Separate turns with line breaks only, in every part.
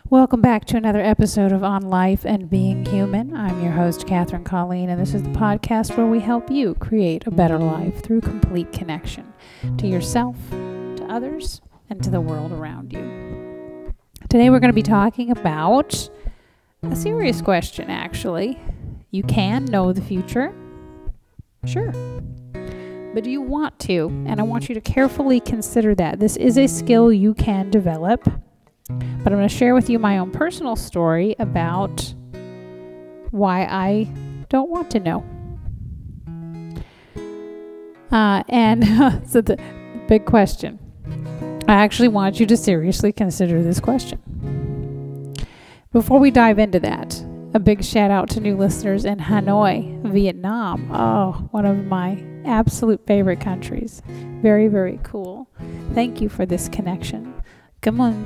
Welcome back to another episode of On Life and Being Human. I'm your host, Catherine Colleen, and this is the podcast where we help you create a better life through complete connection to yourself, to others, and to the world around you. Today we're going to be talking about a serious question, actually. You can know the future. Sure. But do you want to? And I want you to carefully consider that. This is a skill you can develop. But I'm going to share with you my own personal story about why I don't want to know. So the big question. I actually want you to seriously consider this question. Before we dive into that, a big shout out to new listeners in Hanoi, Vietnam. Oh, one of my absolute favorite countries. Very, very cool. Thank you for this connection. It's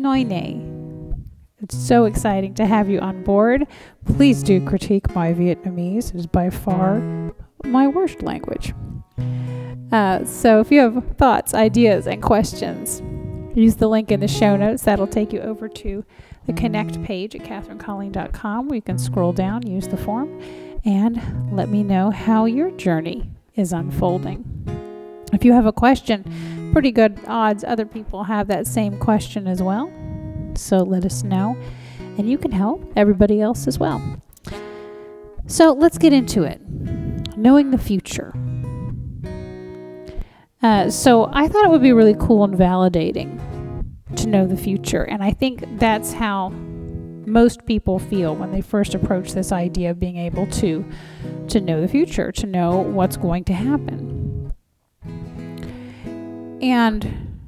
so exciting to have you on board. Please do critique my Vietnamese. It is by far my worst language. So if you have thoughts, ideas, and questions, use the link in the show notes. That'll take you over to the Connect page at catherinecolleen.com, where you can scroll down, use the form, and let me know how your journey is unfolding. If you have a question, pretty good odds other people have that same question as well. So let us know, and you can help everybody else as well. So let's get into it. Knowing the future. So I thought it would be really cool and validating to know the future. And I think that's how most people feel when they first approach this idea of being able to know the future, to know what's going to happen. And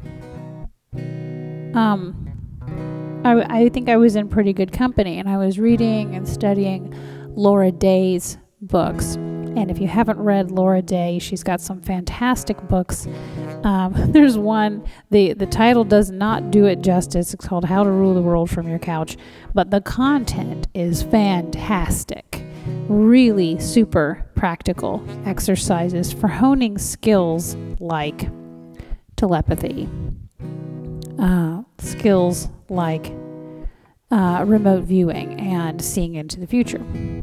I think I was in pretty good company, and I was reading and studying Laura Day's books. And if you haven't read Laura Day, she's got some fantastic books. There's one, the title does not do it justice. It's called How to Rule the World from Your Couch. But the content is fantastic. Really super practical exercises for honing skills like telepathy, skills like remote viewing and seeing into the future.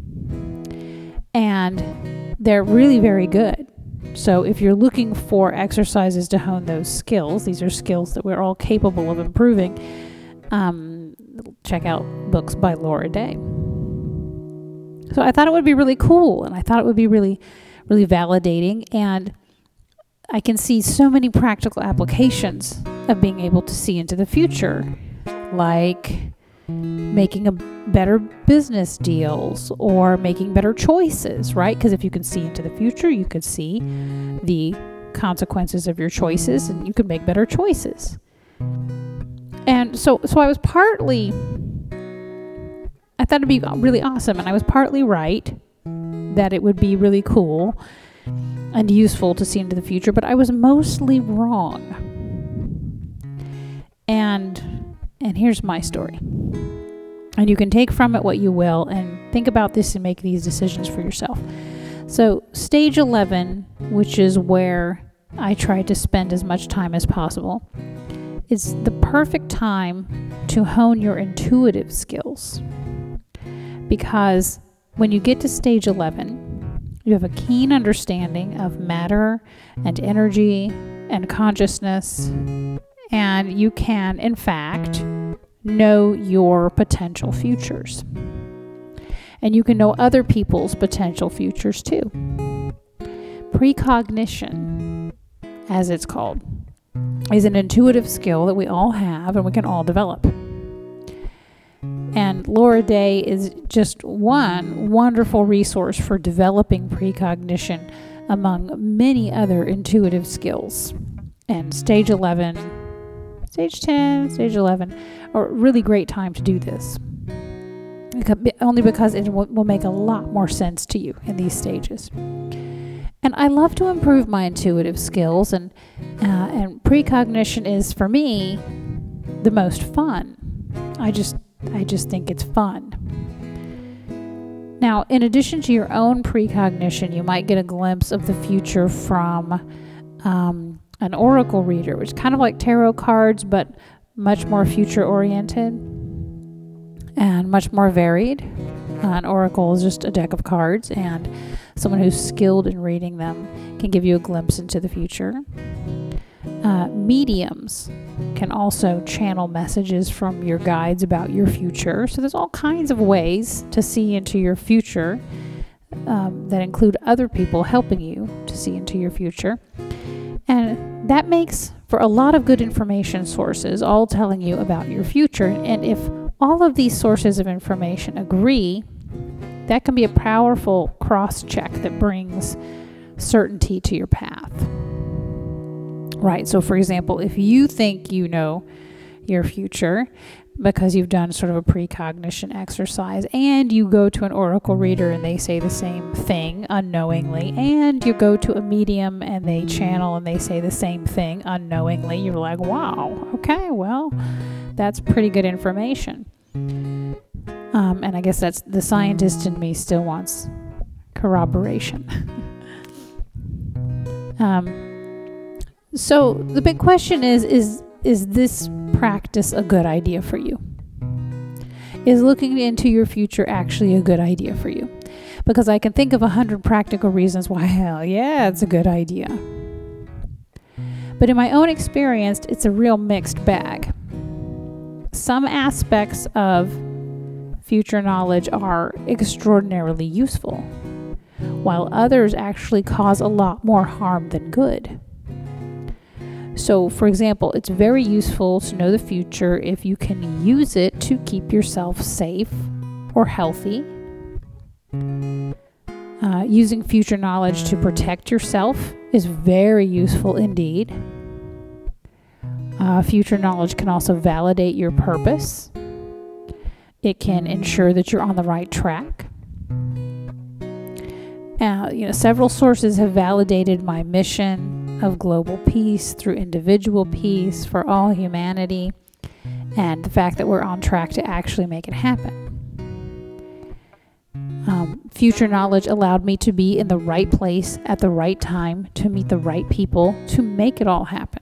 And they're really very good. So if you're looking for exercises to hone those skills, these are skills that we're all capable of improving, check out books by Laura Day. So I thought it would be really cool, and I thought it would be really, really validating, and I can see so many practical applications of being able to see into the future, like making a better business deals or making better choices, right? Because if you can see into the future, you could see the consequences of your choices, and you could make better choices. And so I was partly, I thought it'd be really awesome, and I was partly right that it would be really cool and useful to see into the future, but I was mostly wrong. And here's my story. And you can take from it what you will, and think about this and make these decisions for yourself. So stage 11, which is where I try to spend as much time as possible, is the perfect time to hone your intuitive skills. Because when you get to stage 11, you have a keen understanding of matter and energy and consciousness, and you can, in fact, know your potential futures. And you can know other people's potential futures too. Precognition, as it's called, is an intuitive skill that we all have and we can all develop. And Laura Day is just one wonderful resource for developing precognition among many other intuitive skills. And stage 11, stage 10, stage 11 are a really great time to do this. Only because it will make a lot more sense to you in these stages. And I love to improve my intuitive skills, and precognition is, for me, the most fun. I just think it's fun. Now, in addition to your own precognition, you might get a glimpse of the future from an oracle reader, which is kind of like tarot cards, but much more future-oriented. and much more varied. An oracle is just a deck of cards, and someone who's skilled in reading them can give you a glimpse into the future. Mediums can also channel messages from your guides about your future. So there's all kinds of ways to see into your future that include other people helping you to see into your future. And that makes for a lot of good information sources, all telling you about your future. And if all of these sources of information agree, that can be a powerful cross-check that brings certainty to your path. Right, so for example, if you think you know your future because you've done sort of a precognition exercise, and you go to an oracle reader and they say the same thing unknowingly, and you go to a medium and they channel and they say the same thing unknowingly, you're like, wow, okay, well, that's pretty good information. And I guess that's the scientist in me still wants corroboration. So the big question is this practice a good idea for you? Is looking into your future actually a good idea for you? Because I can think of 100 practical reasons why, hell yeah, it's a good idea. But in my own experience, it's a real mixed bag. Some aspects of future knowledge are extraordinarily useful, while others actually cause a lot more harm than good. So, for example, it's very useful to know the future if you can use it to keep yourself safe or healthy. Using future knowledge to protect yourself is very useful indeed. Future knowledge can also validate your purpose. It can ensure that you're on the right track. Several sources have validated my mission of global peace through individual peace for all humanity, and the fact that we're on track to actually make it happen. Future knowledge allowed me to be in the right place at the right time to meet the right people to make it all happen.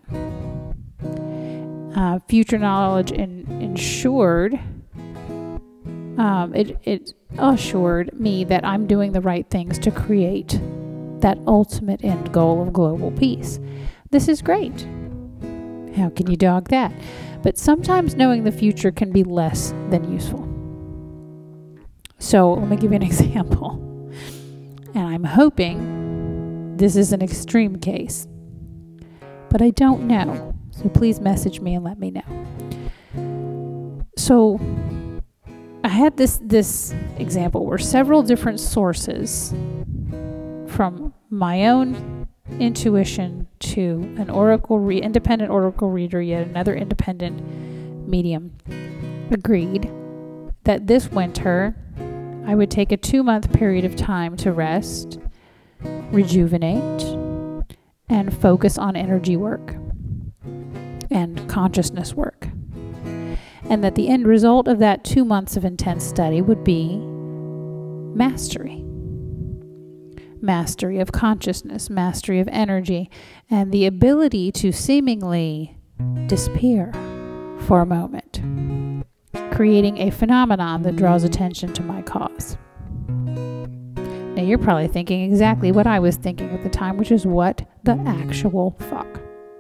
Future knowledge ensured it assured me that I'm doing the right things to create that ultimate end goal of global peace. This is great. How can you dog that? But sometimes knowing the future can be less than useful. So let me give you an example. And I'm hoping this is an extreme case, but I don't know. So please message me and let me know. So I had this example where several different sources, from my own intuition to an independent oracle reader, yet another independent medium, agreed that this winter I would take a 2-month period of time to rest, rejuvenate, and focus on energy work and consciousness work. And that the end result of that 2 months of intense study would be mastery. Mastery of consciousness, mastery of energy, and the ability to seemingly disappear for a moment, creating a phenomenon that draws attention to my cause. Now you're probably thinking exactly what I was thinking at the time, which is what the actual fuck.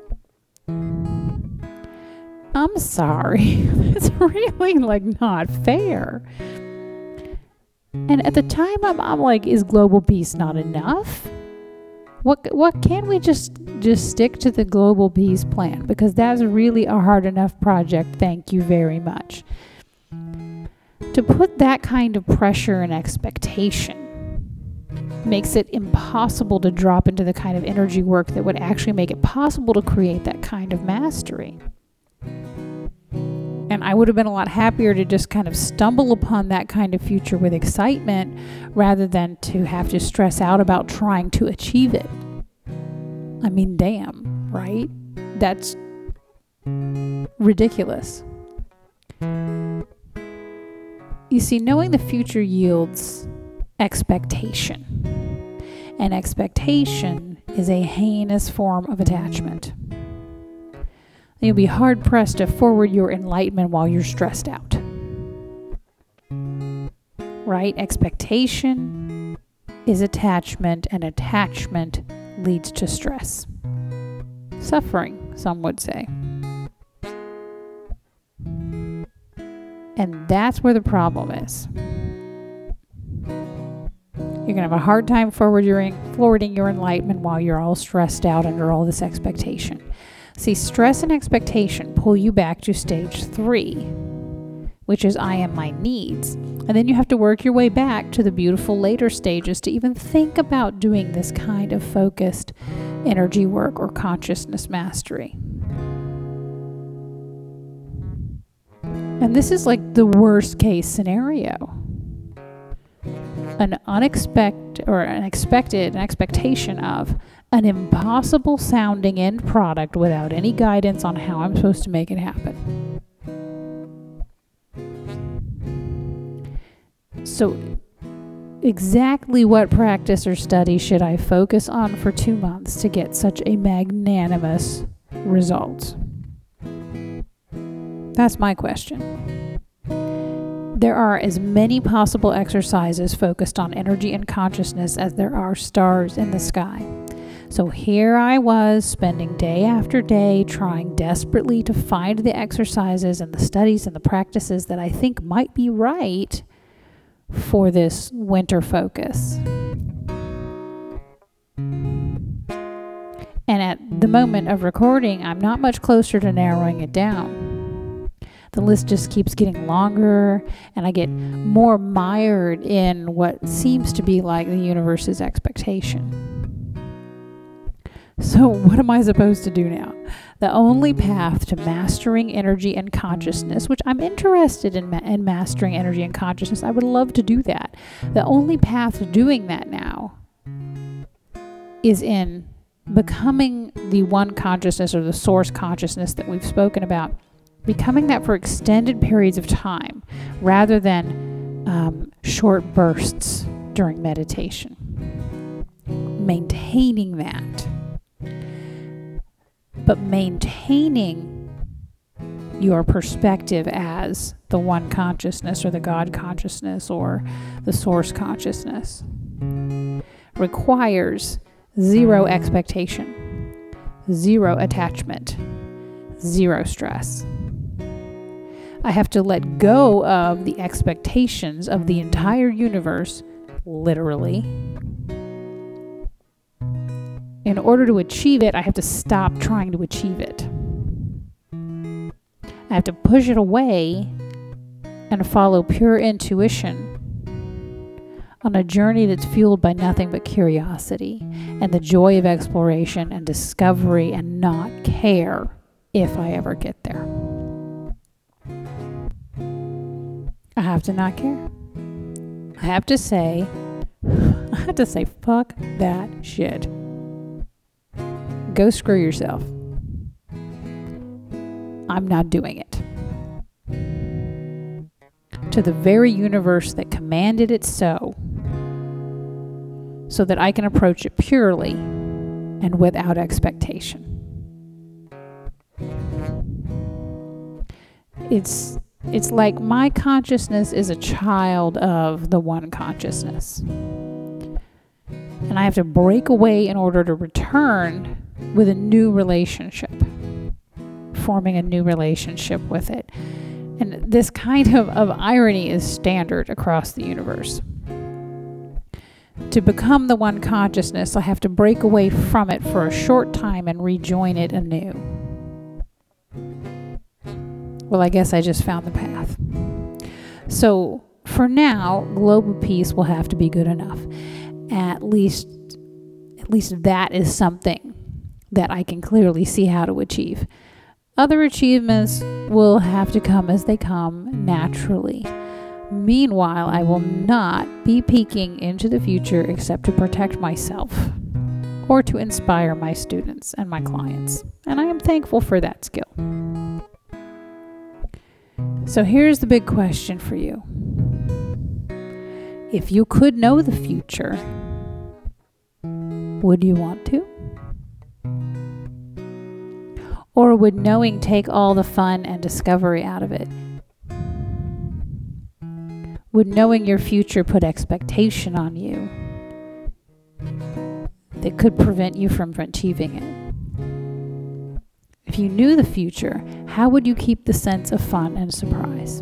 I'm sorry. It's really not fair. And at the time I'm like, is global peace not enough? What can't we just stick to the global peace plan? Because that's really a hard enough project. Thank you very much. To put that kind of pressure and expectation makes it impossible to drop into the kind of energy work that would actually make it possible to create that kind of mastery. And I would have been a lot happier to just kind of stumble upon that kind of future with excitement rather than to have to stress out about trying to achieve it. I mean, damn, right? That's ridiculous. You see, knowing the future yields expectation. And expectation is a heinous form of attachment. You'll be hard-pressed to forward your enlightenment while you're stressed out. right? Expectation is attachment, and attachment leads to stress. Suffering, some would say. And that's where the problem is. You're going to have a hard time forwarding your enlightenment while you're all stressed out under all this expectation. See, stress and expectation pull you back to stage 3, which is I am my needs. And then you have to work your way back to the beautiful later stages to even think about doing this kind of focused energy work or consciousness mastery. And this is like the worst case scenario. An expectation of an impossible sounding end product without any guidance on how I'm supposed to make it happen. So exactly what practice or study should I focus on for 2 months to get such a magnanimous result? That's my question. There are as many possible exercises focused on energy and consciousness as there are stars in the sky. So here I was spending day after day trying desperately to find the exercises and the studies and the practices that I think might be right for this winter focus. And at the moment of recording, I'm not much closer to narrowing it down. The list just keeps getting longer, and I get more mired in what seems to be like the universe's expectation. So what am I supposed to do now? The only path to mastering energy and consciousness, which I'm interested in mastering energy and consciousness, I would love to do that. The only path to doing that now is in becoming the one consciousness or the source consciousness that we've spoken about. Becoming that for extended periods of time rather than short bursts during meditation. Maintaining that. But maintaining your perspective as the one consciousness or the God consciousness or the source consciousness requires zero expectation, zero attachment, zero stress. I have to let go of the expectations of the entire universe, literally. In order to achieve it, I have to stop trying to achieve it. I have to push it away and follow pure intuition on a journey that's fueled by nothing but curiosity and the joy of exploration and discovery, and not care if I ever get there. I have to not care. I have to say, fuck that shit. Go screw yourself. I'm not doing it. To the very universe that commanded it so that I can approach it purely and without expectation. It's like my consciousness is a child of the one consciousness. And I have to break away in order to return with a new relationship, forming a new relationship with it. And this kind of irony is standard across the universe. To become the one consciousness, I have to break away from it for a short time and rejoin it anew. Well, I guess I just found the path. So for now, global peace will have to be good enough. At least that is something that I can clearly see how to achieve. Other achievements will have to come as they come naturally. Meanwhile, I will not be peeking into the future except to protect myself or to inspire my students and my clients. And I am thankful for that skill. So here's the big question for you. If you could know the future, would you want to? Or would knowing take all the fun and discovery out of it? Would knowing your future put expectation on you that could prevent you from achieving it? If you knew the future, how would you keep the sense of fun and surprise?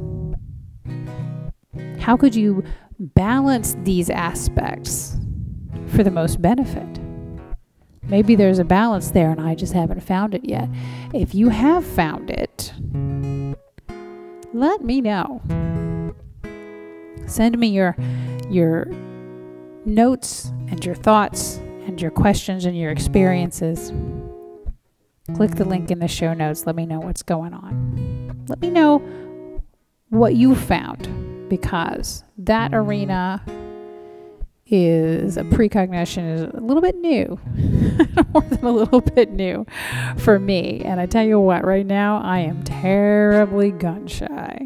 How could you balance these aspects for the most benefit? Maybe there's a balance there and I just haven't found it yet. If you have found it, let me know. Send me your notes and your thoughts and your questions and your experiences. Click the link in the show notes. Let me know what's going on. Let me know what you found, because that arena is a precognition is a little bit new, more than a little bit new for me. And I tell you what, right now I am terribly gun shy.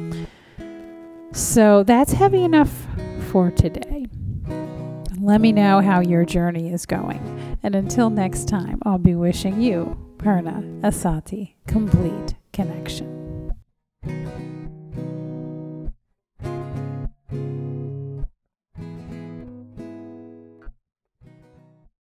So that's heavy enough for today. Let me know how your journey is going. And until next time, I'll be wishing you, Purna Asati, complete connection.